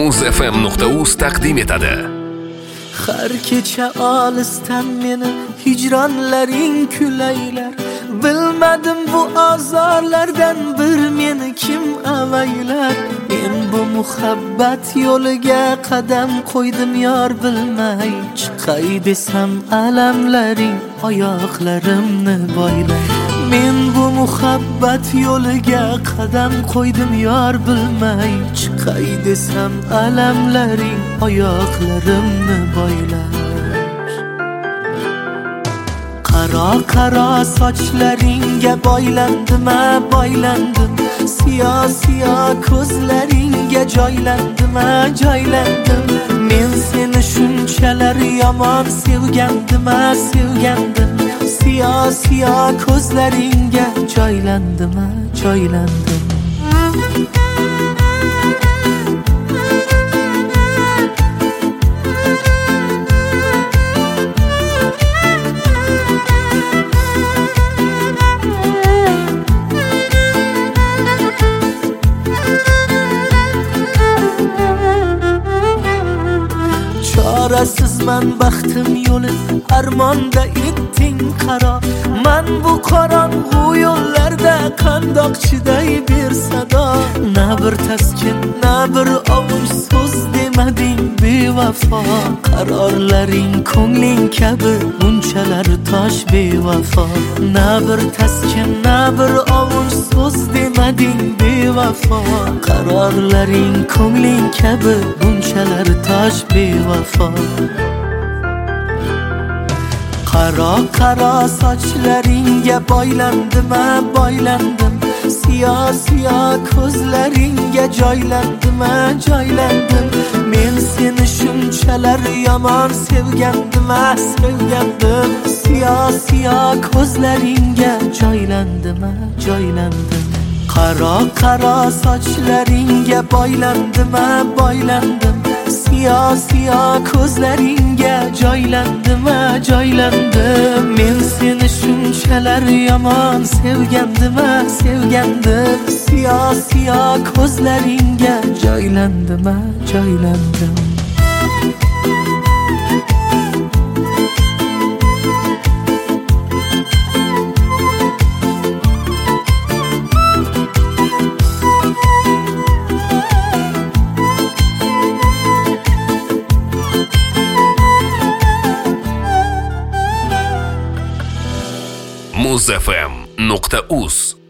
muzfm.uz taqdim etadi. Har kecha olisdan meni hijronlaring kulaylar. Bilmadim bu azorlardan bir meni kim avaylar. Men bu muhabbat yo'liga qadam qo'ydim yor bilmay. Chiqay desam alamlaring oyoqlarimni boylar. Men bu muhabbat yo'liga qadam qo'ydim yor bilmay. Chiqay desam alamlaring oyoqlarimni boylar. Qaro sochlaringga boylandim, boylandim. Siyo ko'zlaringga joylandim, joylandim. Men seni shunchalar yomon sevgandim, sevgandim. Siyo ko'zlaringga joylandim, joylandim. Chorasizman baxtim yo'li armonda etding qaro. Men bu qorong'u yo'llarda qandoq chiday ber sado. Na bir taskin, na bir ovush so'z demading bevafo. Qarorlaring ko'ngling kabi bunchalar tosh bevafo. Na bir taskin, na bir ovush so'z demading bevafo. Qarorlaring ko'ngling kabi bunchalar tosh bevafo. Qaro sochlaringga boylandim, boylandim. Siyo ko'zlaringga joylandim, joylandim. Men seni shunchalar yomon sevgandim, sevgandim. Siyo ko'zlaringga joylandim, joylandim. Qaro sochlaringga boylandim, boylandim. Siyo ko'zlaringga joylandim, joylandim. Men seni shunchalar yomon sevgandim, sevgandim. Siyo ko'zlaringga joylandim, joylandim. muzfm.uz